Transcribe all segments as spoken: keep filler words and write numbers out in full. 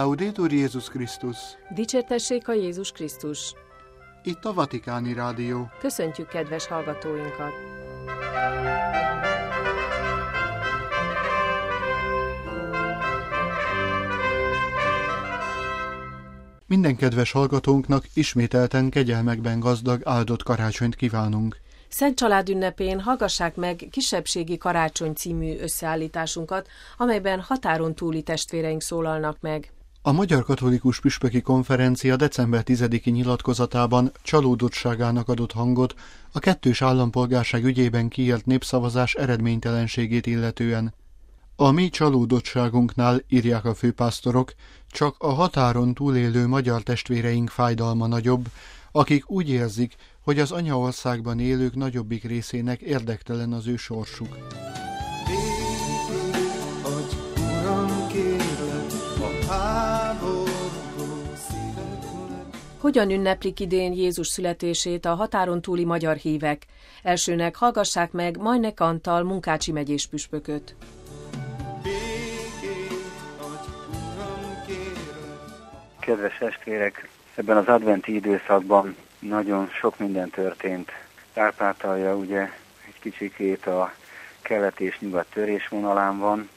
Laudetur Jézus Krisztus! Dicsértessék a Jézus Krisztus! Itt a Vatikáni Rádió. Köszöntjük kedves hallgatóinkat! Minden kedves hallgatónknak ismételten kegyelmekben gazdag, áldott karácsonyt kívánunk. Szent Család ünnepén hallgassák meg Kisebbségi Karácsony című összeállításunkat, amelyben határon túli testvéreink szólalnak meg. A Magyar Katolikus Püspöki Konferencia december tizediki nyilatkozatában csalódottságának adott hangot a kettős állampolgárság ügyében kiírt népszavazás eredménytelenségét illetően. A mi csalódottságunknál, írják a főpásztorok, csak a határon túlélő magyar testvéreink fájdalma nagyobb, akik úgy érzik, hogy az anyaországban élők nagyobbik részének érdektelen az ő sorsuk. Hogyan ünneplik idén Jézus születését a határon túli magyar hívek? Elsőnek hallgassák meg Majnek Antal Munkácsi megyés püspököt. Kedves testvérek, ebben az adventi időszakban nagyon sok minden történt. Kárpátalja ugye egy kicsikét a kelet és nyugat törésvonalán van,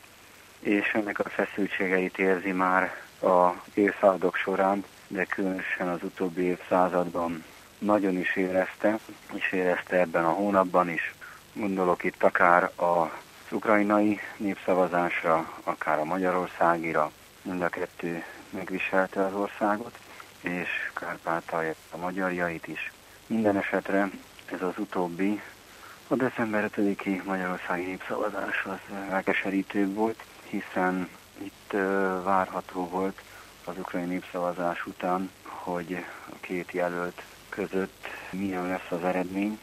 és ennek a feszültségeit érzi már a évszázadok során, de különösen az utóbbi évszázadban nagyon is érezte, és érezte ebben a hónapban is. Gondolok itt akár az ukrajnai népszavazásra, akár a magyarországira, mind a kettő megviselte az országot, és Kárpátalja a magyarjait is. Minden esetre ez az utóbbi, a december ötödiki magyarországi népszavazás az elkeserítőbb volt, hiszen itt várható volt az ukrajnai népszavazás után, hogy a két jelölt között milyen lesz az eredmény,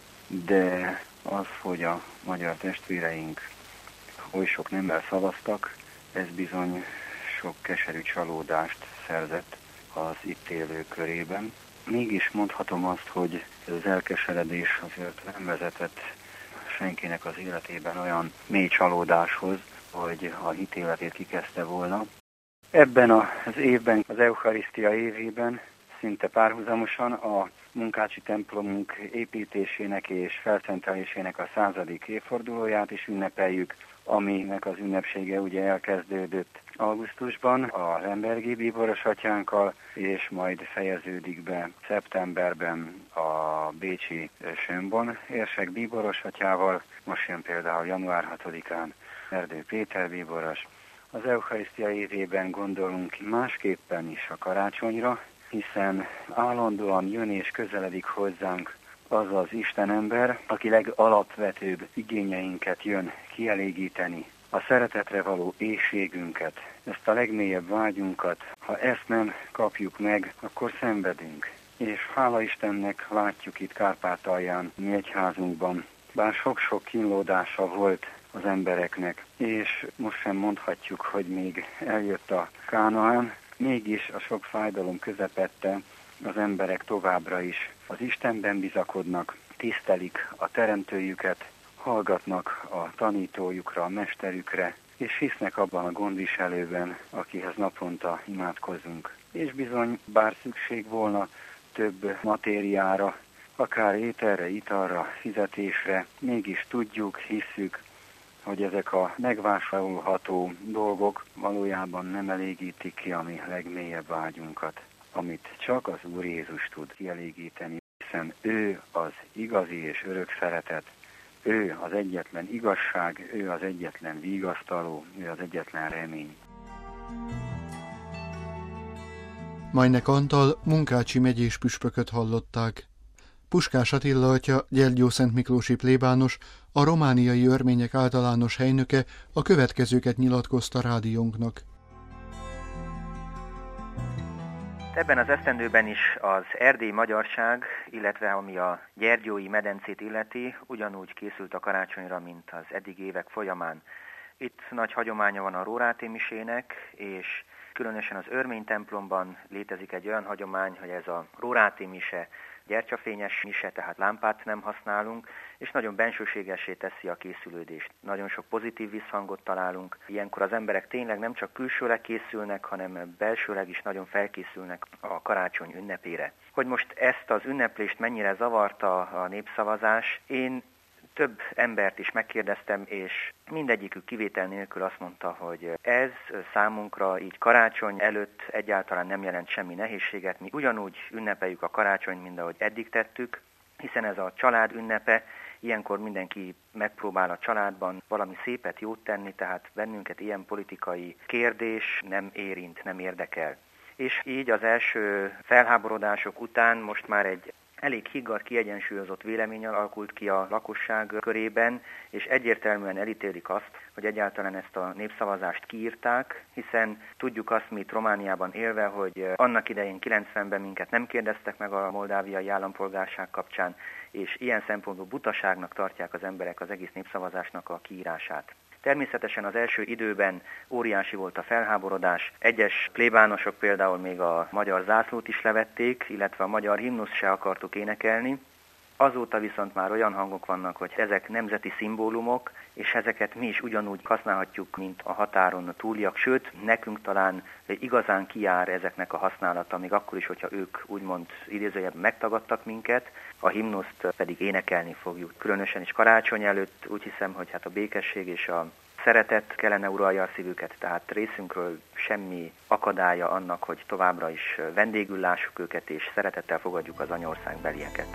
de az, hogy a magyar testvéreink oly sok nemmel szavaztak, ez bizony sok keserű csalódást szerzett az itt élők körében. Mégis mondhatom azt, hogy ez az elkeseredés azért nem vezetett senkinek az életében olyan mély csalódáshoz, hogy a hitéletét kikezdte volna. Ebben az évben, az Eucharisztia évében szinte párhuzamosan a Munkácsi templomunk építésének és felszentelésének a századik évfordulóját is ünnepeljük, aminek az ünnepsége ugye elkezdődött augusztusban a Lembergi bíboros atyánkkal, és majd fejeződik be szeptemberben a bécsi Schönborn érsek bíboros atyával, most jön például január hatodikán Erdő Péter bíboros. Az Eucharisztia évében gondolunk másképpen is a karácsonyra, hiszen állandóan jön és közeledik hozzánk az az Istenember, aki legalapvetőbb igényeinket jön kielégíteni, a szeretetre való éhségünket, ezt a legmélyebb vágyunkat. Ha ezt nem kapjuk meg, akkor szenvedünk. És hála Istennek látjuk itt Kárpátalján, mi egyházunkban, bár sok-sok kínlódása volt az embereknek, és most sem mondhatjuk, hogy még eljött a Kánaán, mégis a sok fájdalom közepette az emberek továbbra is az Istenben bizakodnak, tisztelik a teremtőjüket, hallgatnak a tanítójukra, a mesterükre, és hisznek abban a gondviselőben, akihez naponta imádkozunk. És bizony, bár szükség volna több matériára, akár ételre, italra, fizetésre, mégis tudjuk, hisszük, hogy ezek a megvásárolható dolgok valójában nem elégítik ki a mi legmélyebb vágyunkat, amit csak az Úr Jézus tud kielégíteni, hiszen ő az igazi és örök szeretet, ő az egyetlen igazság, ő az egyetlen vigasztaló, ő az egyetlen remény. Majnek Antal Munkácsi megyés püspököt hallották. Puskás Attila atya, Gyergyószentmiklósi plébános, a romániai örmények általános helynöke a következőket nyilatkozta rádiónknak. Ebben az esztendőben is az erdélyi magyarság, illetve ami a Gyergyói medencét illeti, ugyanúgy készült a karácsonyra, mint az eddig évek folyamán. Itt nagy hagyománya van a Róráté misének, és különösen az örmény templomban létezik egy olyan hagyomány, hogy ez a Róráté mise gyertyafényes mise, tehát lámpát nem használunk, és nagyon bensőségessé teszi a készülődést. Nagyon sok pozitív visszhangot találunk. Ilyenkor az emberek tényleg nem csak külsőleg készülnek, hanem belsőleg is nagyon felkészülnek a karácsony ünnepére. Hogy most ezt az ünneplést mennyire zavarta a népszavazás, én több embert is megkérdeztem, és mindegyikük kivétel nélkül azt mondta, hogy ez számunkra így karácsony előtt egyáltalán nem jelent semmi nehézséget. Mi ugyanúgy ünnepeljük a karácsonyt, mint ahogy eddig tettük, hiszen ez a család ünnepe, ilyenkor mindenki megpróbál a családban valami szépet, jót tenni, tehát bennünket ilyen politikai kérdés nem érint, nem érdekel. És így az első felháborodások után most már egy elég higgadt, kiegyensúlyozott vélemény alakult ki a lakosság körében, és egyértelműen elítélik azt, hogy egyáltalán ezt a népszavazást kiírták, hiszen tudjuk azt mi itt Romániában élve, hogy annak idején kilencvenben minket nem kérdeztek meg a moldáviai állampolgárság kapcsán, és ilyen szempontból butaságnak tartják az emberek az egész népszavazásnak a kiírását. Természetesen az első időben óriási volt a felháborodás. Egyes plébánosok például még a magyar zászlót is levették, illetve a magyar himnuszt se akartuk énekelni. Azóta viszont már olyan hangok vannak, hogy ezek nemzeti szimbólumok, és ezeket mi is ugyanúgy használhatjuk, mint a határon túliak. Sőt, nekünk talán igazán kijár ezeknek a használata, még akkor is, hogyha ők úgymond idézőjelben megtagadtak minket, a himnuszt pedig énekelni fogjuk. Különösen is karácsony előtt úgy hiszem, hogy hát a békesség és a szeretet kellene uralja a szívüket, tehát részünkről semmi akadálya annak, hogy továbbra is vendégül lássuk őket, és szeretettel fogadjuk az anyaországbelieket.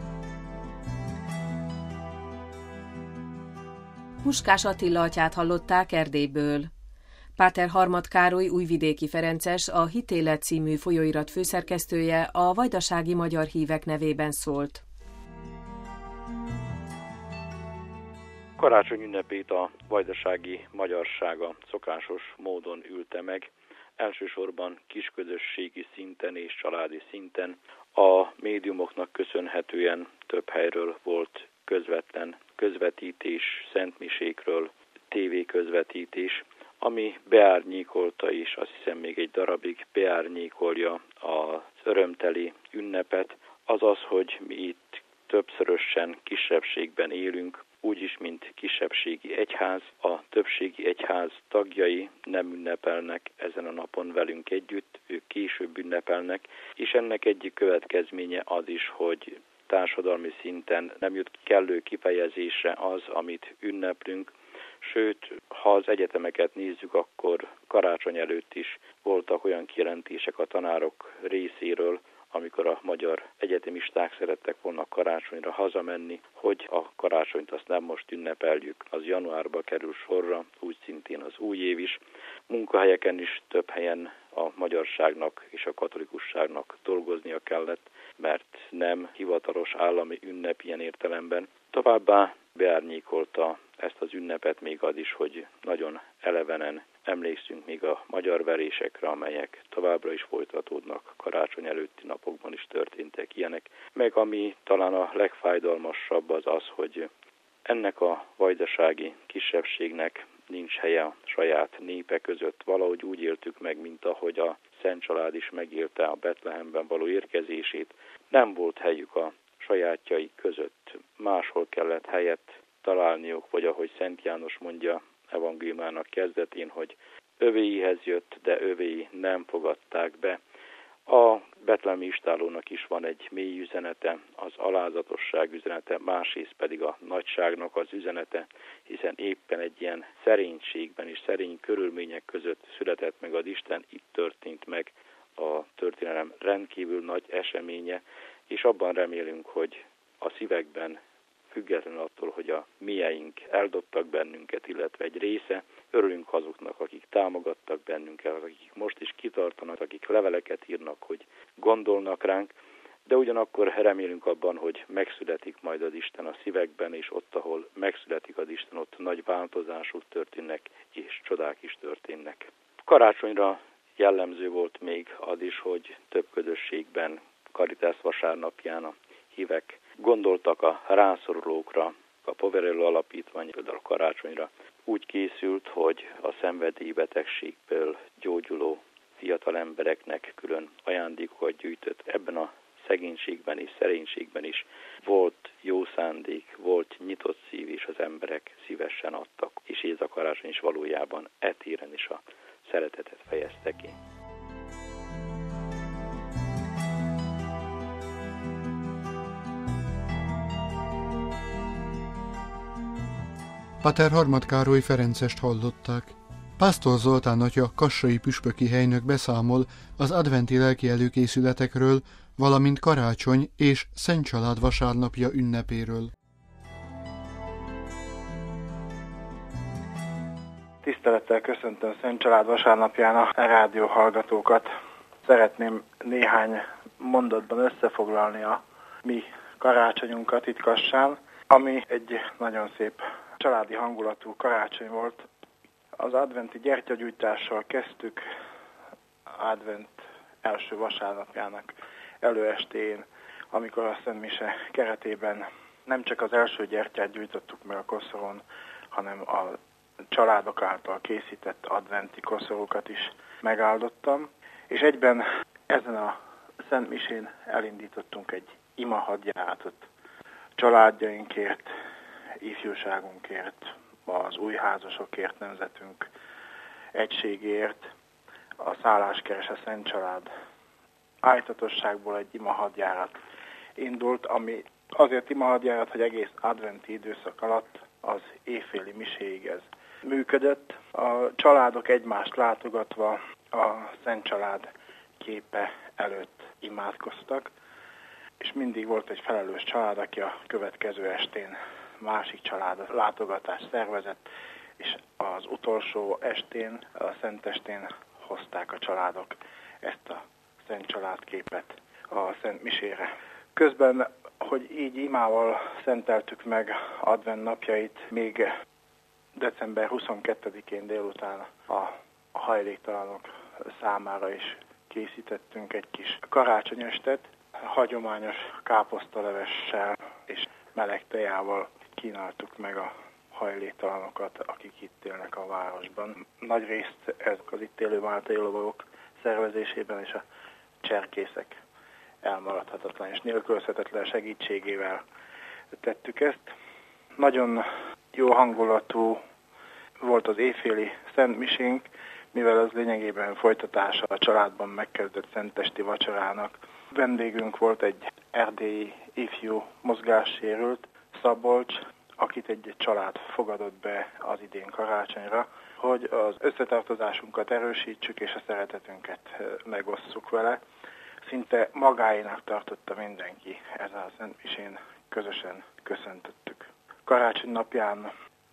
Puskás Attila atyát hallották Erdélyből. Páter Harmad Károly újvidéki ferences, a Hitélet című folyóirat főszerkesztője a vajdasági magyar hívek nevében szólt. Karácsony ünnepét a vajdasági magyarsága szokásos módon ülte meg, elsősorban kisközösségi szinten és családi szinten. A médiumoknak köszönhetően több helyről volt közvetlen közvetítés, szentmisékről, tévéközvetítés, ami beárnyékolta is, azt hiszem még egy darabig beárnyékolja az örömteli ünnepet, az az, hogy mi itt többszörösen kisebbségben élünk, úgyis, mint kisebbségi egyház. A többségi egyház tagjai nem ünnepelnek ezen a napon velünk együtt, ők később ünnepelnek, és ennek egyik következménye az is, hogy társadalmi szinten nem jut kellő kifejezésre az, amit ünneplünk, sőt, ha az egyetemeket nézzük, akkor karácsony előtt is voltak olyan kijelentések a tanárok részéről, amikor a magyar egyetemisták szerettek volna karácsonyra hazamenni, hogy a karácsonyt azt nem most ünnepeljük, az januárba kerül sorra, úgy szintén az új év is. Munkahelyeken is több helyen a magyarságnak és a katolikusságnak dolgoznia kellett, mert nem hivatalos állami ünnep ilyen értelemben. Továbbá beárnyékolta ezt az ünnepet még az is, hogy nagyon elevenen emlékszünk még a magyar verésekre, amelyek továbbra is folytatódnak, karácsony előtti napokban is történtek ilyenek. Meg ami talán a legfájdalmasabb az az, hogy ennek a vajdasági kisebbségnek nincs helye a saját népe között. Valahogy úgy éltük meg, mint ahogy a Szent Család is megélte a Betlehemben való érkezését. Nem volt helyük a sajátjaik között. Máshol kellett helyet találniuk, vagy ahogy Szent János mondja evangéliumának kezdetén, hogy övéihez jött, de övéi nem fogadták be. A betlehemi istállónak is van egy mély üzenete, az alázatosság üzenete, másrészt pedig a nagyságnak az üzenete, hiszen éppen egy ilyen szerénységben és szerény körülmények között született meg az Isten, itt történt meg a történelem rendkívül nagy eseménye, és abban remélünk, hogy a szívekben, függetlenül attól, hogy a mieink eldobtak bennünket, illetve egy része, örülünk azoknak, akik támogattak bennünket, akik most is kitartanak, akik leveleket írnak, hogy gondolnak ránk, de ugyanakkor remélünk abban, hogy megszületik majd az Isten a szívekben, és ott, ahol megszületik az Isten, ott nagy változások történnek, és csodák is történnek. Karácsonyra jellemző volt még az is, hogy több közösségben Caritas vasárnapján a hívek gondoltak a rászorulókra, a Poverello Alapítvány például karácsonyra úgy készült, hogy a szenvedélybetegségből gyógyuló fiatal embereknek külön ajándékokat gyűjtött. Ebben a szegénységben és szerénységben is volt jó szándék, volt nyitott szív, és az emberek szívesen adtak. És ez a karácsony is valójában e téren is a szeretetet fejezte ki. Pater Harmat Károly ferencest hallották. Pásztor Zoltán atya kassai püspöki helynök beszámol az adventi lelki előkészületekről, valamint karácsony és Szent Család vasárnapja ünnepéről. Tisztelettel köszöntöm Szent Család vasárnapján a rádió hallgatókat. Szeretném néhány mondatban összefoglalni a mi karácsonyunkat itt Kassán, ami egy nagyon szép családi hangulatú karácsony volt. Az adventi gyertyagyújtással kezdtük advent első vasárnapjának előestéjén, amikor a Szent Mise keretében nem csak az első gyertyát gyújtottuk meg a koszoron, hanem a családok által készített adventi koszorokat is megáldottam, és egyben ezen a Szent Misén elindítottunk egy imahadjáratot családjainkért, ifjúságunkért, az új házasokért, nemzetünk egységért, a Szálláskeres, a Szent Család ájtatosságból egy imahadjárat indult, ami azért imahadjárat, hogy egész adventi időszak alatt az éjféli miséig ez működött. A családok egymást látogatva a Szent Család képe előtt imádkoztak, és mindig volt egy felelős család, aki a következő estén másik család látogatást szervezett, és az utolsó estén, a Szentestén hozták a családok ezt a Szent Családképet a Szent Misére. Közben, hogy így imával szenteltük meg advent napjait, még december huszonkettedikén délután a hajléktalanok számára is készítettünk egy kis karácsonyestet, hagyományos káposztalevessel és meleg tejával kínáltuk meg a hajléktalanokat, akik itt élnek a városban. Nagy részt ezek az itt élő máltai lovagok szervezésében és a cserkészek elmaradhatatlan és nélkülözhetetlen segítségével tettük ezt. Nagyon jó hangulatú volt az éjféli Szent Misénk, mivel az lényegében folytatása a családban megkezdett szentesti vacsorának. Vendégünk volt egy erdélyi ifjú mozgássérült, Szabolcs, akit egy család fogadott be az idén karácsonyra, hogy az összetartozásunkat erősítsük és a szeretetünket megosszuk vele. Szinte magáénak tartotta mindenki, ez a Szent Misén közösen köszöntöttük. Karácsony napján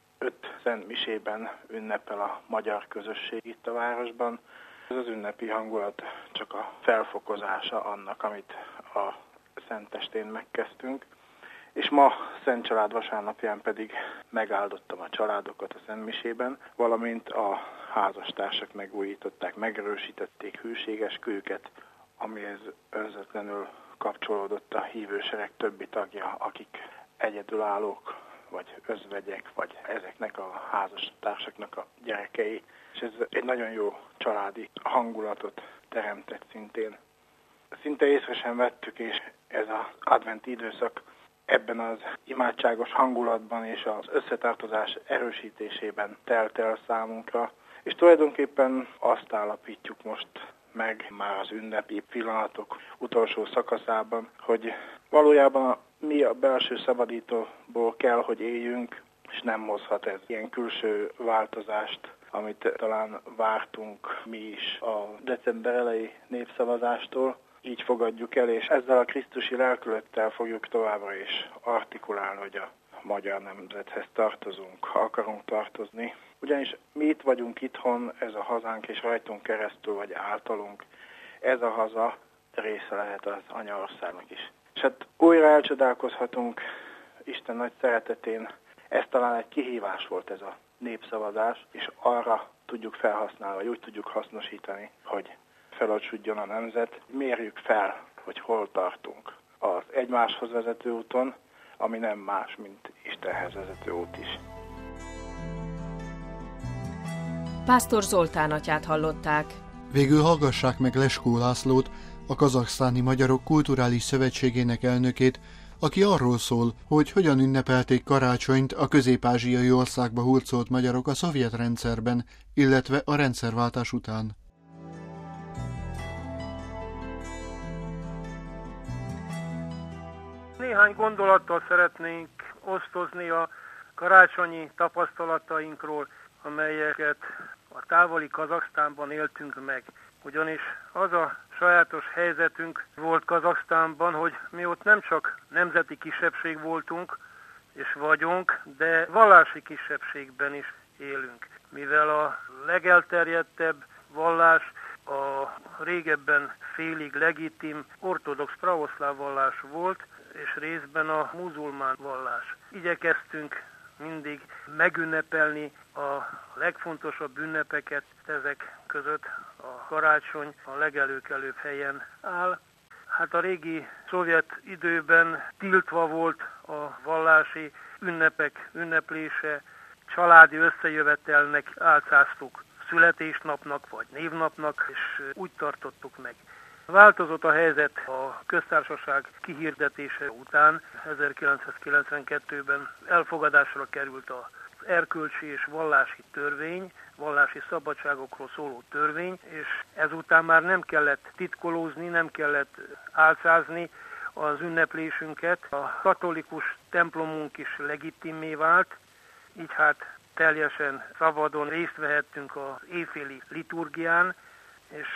öt Szent Misében ünnepel a magyar közösség itt a városban. Ez az ünnepi hangulat csak a felfokozása annak, amit a Szentestén megkezdtünk. És ma Szent Család vasárnapján pedig megáldottam a családokat a Szent Misében, valamint a házastársak megújították, megerősítették hűségeskőjüket, amihez önzetlenül kapcsolódott a hívősereg többi tagja, akik egyedülállók, vagy özvegyek, vagy ezeknek a házastársaknak a gyerekei. És ez egy nagyon jó családi hangulatot teremtett szintén. Szinte észre sem vettük, és ez az adventi időszak ebben az imádságos hangulatban és az összetartozás erősítésében telt el számunkra. És tulajdonképpen azt állapítjuk most meg már az ünnepi pillanatok utolsó szakaszában, hogy valójában a, mi a belső szabadítóból kell, hogy éljünk, és nem hozhat ez ilyen külső változást, amit talán vártunk mi is a december elejé népszavazástól. Így fogadjuk el, és ezzel a krisztusi lelkülettel fogjuk továbbra is artikulálni, hogy a magyar nemzethez tartozunk, ha akarunk tartozni. Ugyanis mi itt vagyunk itthon, ez a hazánk, és rajtunk keresztül vagy általunk, ez a haza része lehet az anyaországnak is. És hát újra elcsodálkozhatunk Isten nagy szeretetén, ez talán egy kihívás volt ez a népszavazás, és arra tudjuk felhasználni, vagy úgy tudjuk hasznosítani, hogy felocsudjon a nemzet, mérjük fel, hogy hol tartunk az egymáshoz vezető úton, ami nem más, mint Istenhez vezető út is. Pásztor Zoltán atyát hallották. Végül hallgassák meg Leskó Lászlót, a Kazaksztáni Magyarok Kulturális Szövetségének elnökét, aki arról szól, hogy hogyan ünnepelték karácsonyt a közép-ázsiai országba hurcolt magyarok a szovjet rendszerben, illetve a rendszerváltás után. Néhány gondolattal szeretnénk osztozni a karácsonyi tapasztalatainkról, amelyeket a távoli Kazaksztánban éltünk meg. Ugyanis az a sajátos helyzetünk volt Kazaksztánban, hogy mi ott nem csak nemzeti kisebbség voltunk és vagyunk, de vallási kisebbségben is élünk. Mivel a legelterjedtebb vallás a régebben félig legitim ortodox pravoszláv vallás volt, és részben a muzulmán vallás. Igyekeztünk mindig megünnepelni a legfontosabb ünnepeket, ezek között a karácsony a legelőkelőbb helyen áll. Hát a régi szovjet időben tiltva volt a vallási ünnepek ünneplése, családi összejövetelnek álcáztuk, születésnapnak vagy névnapnak, és úgy tartottuk meg. Változott a helyzet a köztársaság kihirdetése után, ezerkilencszázkilencvenkettőben elfogadásra került az erkölcsi és vallási törvény, vallási szabadságokról szóló törvény, és ezután már nem kellett titkolózni, nem kellett álcázni az ünneplésünket. A katolikus templomunk is legitimé vált, így hát teljesen szabadon részt vehettünk az éjféli liturgián, és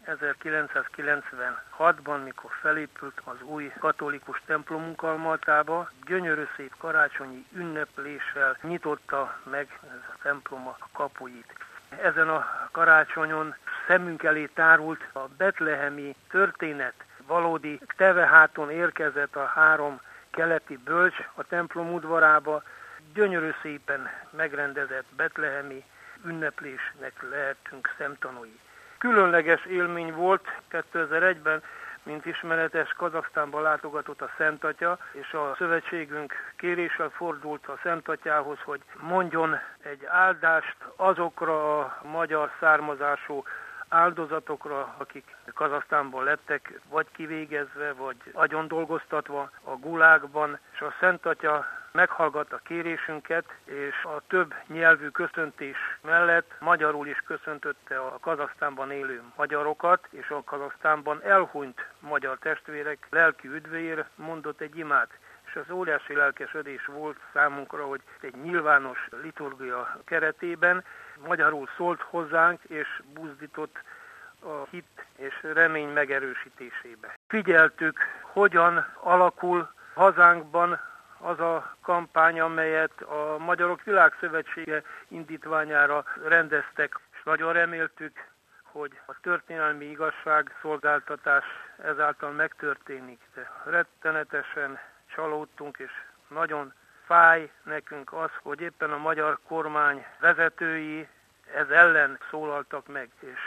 ezerkilencszázkilencvenhatban, mikor felépült az új katolikus templomunk Almaltába, gyönyörű szép karácsonyi ünnepléssel nyitotta meg ez a templom a kapuit. Ezen a karácsonyon szemünk elé tárult a betlehemi történet. Valódi teveháton érkezett a három keleti bölcs a templom udvarába, gyönyörű szépen megrendezett betlehemi ünneplésnek lehetünk szemtanúi. Különleges élmény volt kétezer-egyben, mint ismeretes, Kazaksztánba látogatott a Szent Atya, és a szövetségünk kéréssel fordult a Szent Atyához, hogy mondjon egy áldást azokra a magyar származású áldozatokra, akik Kazaksztánban lettek, vagy kivégezve, vagy agyondolgoztatva a gulágban, és a Szent Atya meghallgatta kérésünket, és a több nyelvű köszöntés mellett magyarul is köszöntötte a Kazaksztánban élő magyarokat, és a Kazaksztánban elhunyt magyar testvérek lelki üdvéért mondott egy imát. És az óriási lelkesedés volt számunkra, hogy egy nyilvános liturgia keretében magyarul szólt hozzánk, és buzdított a hit és remény megerősítésébe. Figyeltük, hogyan alakul hazánkban az a kampány, amelyet a Magyarok Világszövetsége indítványára rendeztek, és nagyon reméltük, hogy a történelmi igazságszolgáltatás ezáltal megtörténik. De rettenetesen csalódtunk, és nagyon fáj nekünk az, hogy éppen a magyar kormány vezetői ez ellen szólaltak meg, és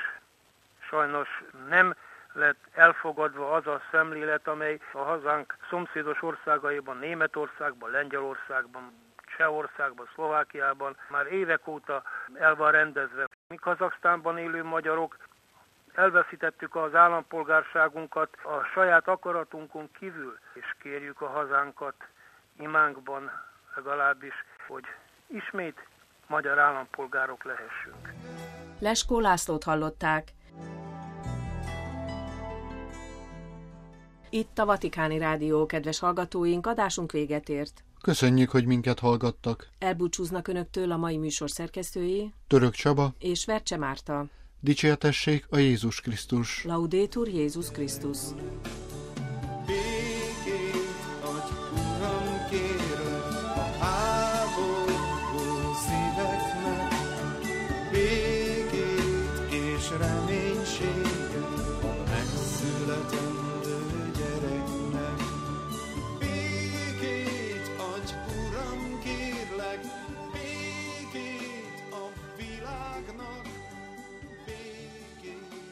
sajnos nem lett elfogadva az a szemlélet, amely a hazánk szomszédos országaiban, Németországban, Lengyelországban, Csehországban, Szlovákiában már évek óta el van rendezve. Mi Kazaksztánban élő magyarok elveszítettük az állampolgárságunkat a saját akaratunkon kívül, és kérjük a hazánkat imánkban legalábbis, hogy ismét magyar állampolgárok lehessünk. Leskó Lászlót hallották. Itt a Vatikáni Rádió, kedves hallgatóink, adásunk véget ért. Köszönjük, hogy minket hallgattak. Elbúcsúznak önöktől a mai műsor szerkesztői, Török Csaba és Vercse Márta. Dicsértessék a Jézus Krisztus. Laudetur Jézus Krisztus.